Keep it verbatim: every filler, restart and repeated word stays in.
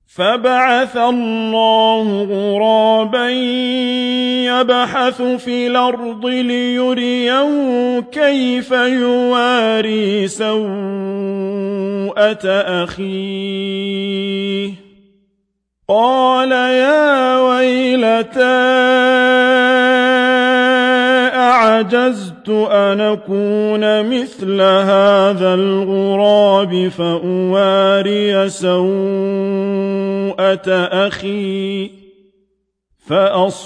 فبعث اللَّهُ غُرَابًا يَبْحَثُ فِي الْأَرْضِ لِيُرِيَهُ كَيْفَ يُوَارِي سَوْءَةَ أَخِيهِ ۚ قَالَ يَا وَيْلَتَا أَعَجَزْتُ أَنْ أَكُونَ مِثْلَ هَٰذَا الْغُرَابِ فَأُوَارِيَ سَوْءَةَ أَخِي ۖ فَأَصْبَحَ مِنَ النَّادِمِينَ.